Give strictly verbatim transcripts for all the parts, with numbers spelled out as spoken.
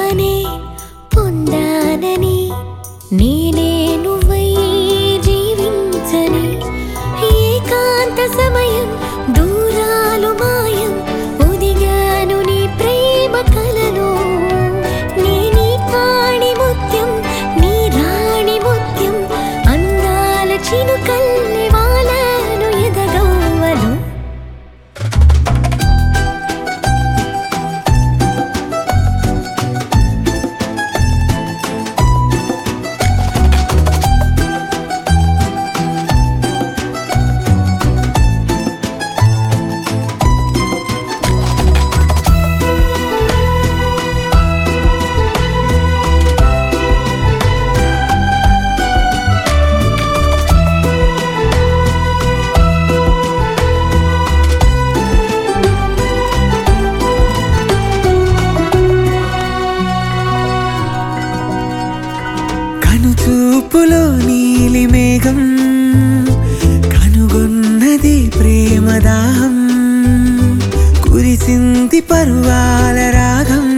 ప్రేమనే పొందానని నేనే నువ్వై జీవించని ఏకాంత సమయం దూరాలు మాయం ఒదిగాను నీ ప్రేమ కలలో నీ నీ కాణి ముత్యం నీ రాణి ముత్యం అందాల చినుకల్లె వాలాను ఎదగవ్వలు కనుచూపులో నీలి మేఘం కనుగొన్నది ప్రేమదాహం కురిసింది పరువాల రాగం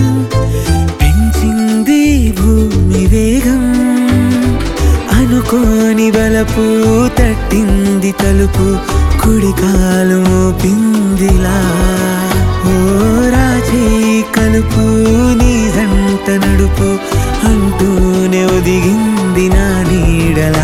పెంచింది భూమి వేగం అనుకోని బలపు తట్టింది తలుపు కుడికాలు మోపిందిలా ఓ రాజీ కలుపు నీ జంట నడుపు అంటూనే ఒదిగింది నా నీడలా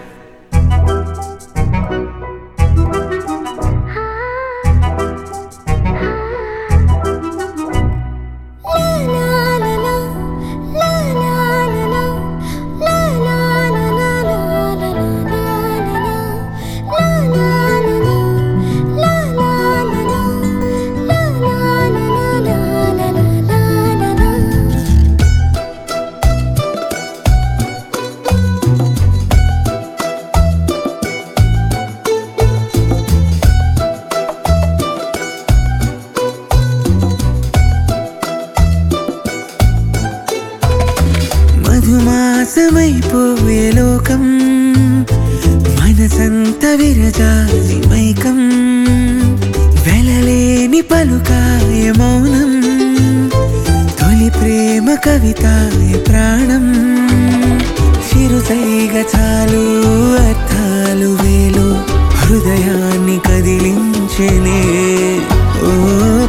మధుమాసమైపోయే లోకం మనసంత విరజాలి మైకం వెలలేని పలుకాయ మౌనం తొలి ప్రేమ కవితాయ ప్రాణం చిరుసైగ చాలు అర్థాలు వేలు హృదయాన్ని కదిలించెనే ఓ